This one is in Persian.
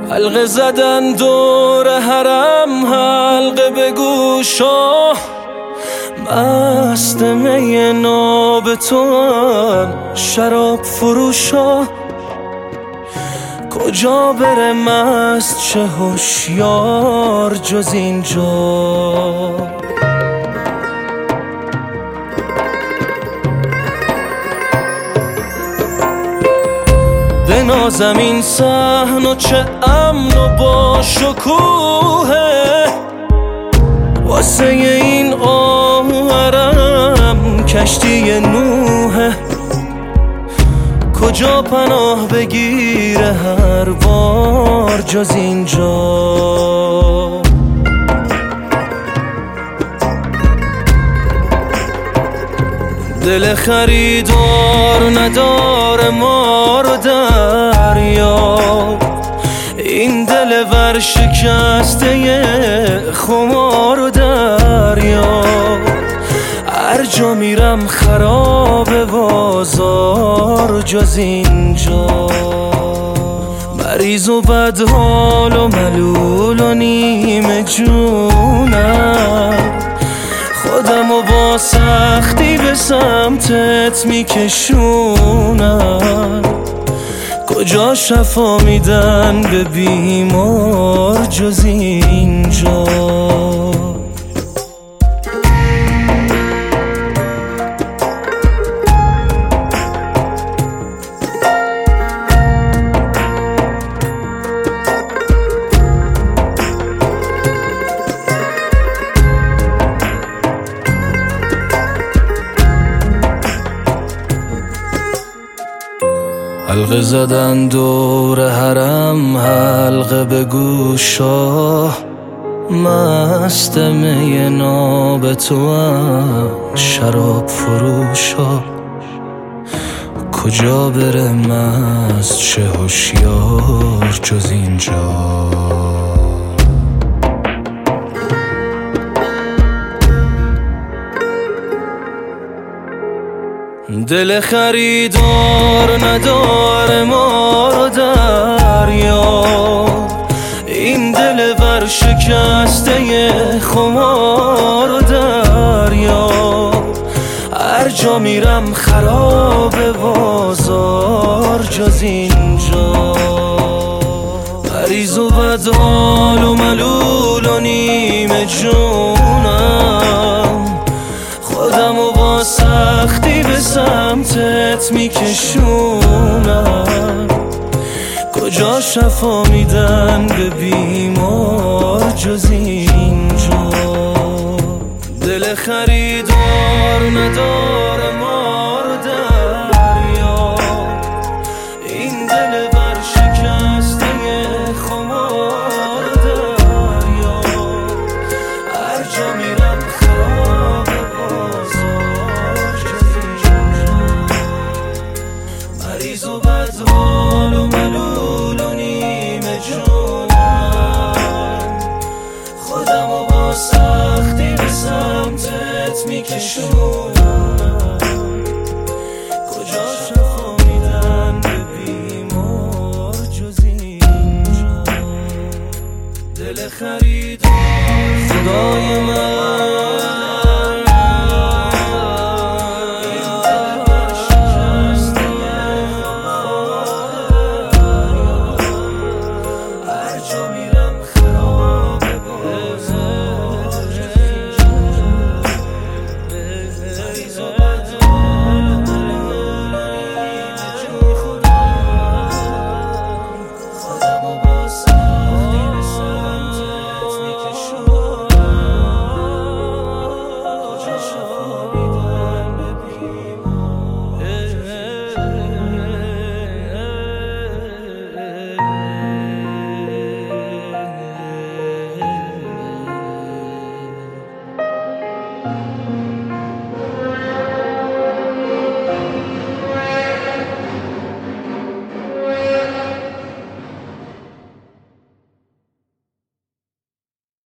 حلقه زدن دور حرم، حلقه به گوشا، مست می ناب توان شراب فروشا. کجا بره مست چه هوشیار جز اینجا؟ بنازم این صحن و چه امن و با شکوهه، واسه این آهرم کشتی نوحه. کجا پناه بگیره هر بار جز اینجا؟ دل خریدار نداره ما رو دریا، این دل ورشکسته خمار و دریا. هر جا میرم خراب بازار جز اینجا. مریض و بدحال و ملول و نیمه جونم، خودم و با سختی به سمتت میکشونم. کجا شفا میدن به بیمار جز اینجا؟ حلقه زدن دور حرم، حلقه به گوشا، مست می ناب توام شراب فروشا. کجا بره مست چه هوشیار جز اینجا؟ دل خریدار نداره ما رو دریا، این دل ورشکسته خمار و دریا. هر جا میرم خراب بازار جز اینجا. مریض و بدحال و ملول و نیمه جونم، خودم و با سختی به سمتت میکشونم. کجا شفا میدن به بیمار جز اینجا؟ دل خریدار نداره ما رو دریا، این دل ورشکسته خمار دریا. هر جا میرم خراب بازار جز اینجا. مریض و بدحال و ملول و نیمه جونم، خودم و با سختی به سمتت میکشونم.